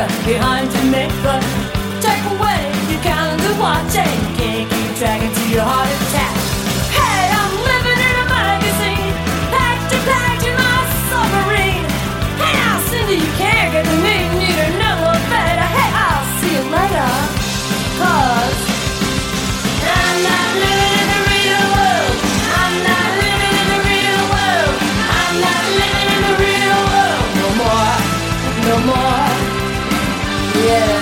finger behind your neck, but take away your calendar watching. You can't keep track until your heart attack. Hey, I'm living in a magazine, packed in my submarine. Hey now, Cindy, you can't get to me, need another better. Hey, I'll see you later, 'cause I'm not living in the real world. I'm not living in the real world. I'm not living in the real world no more, no more. Yeah.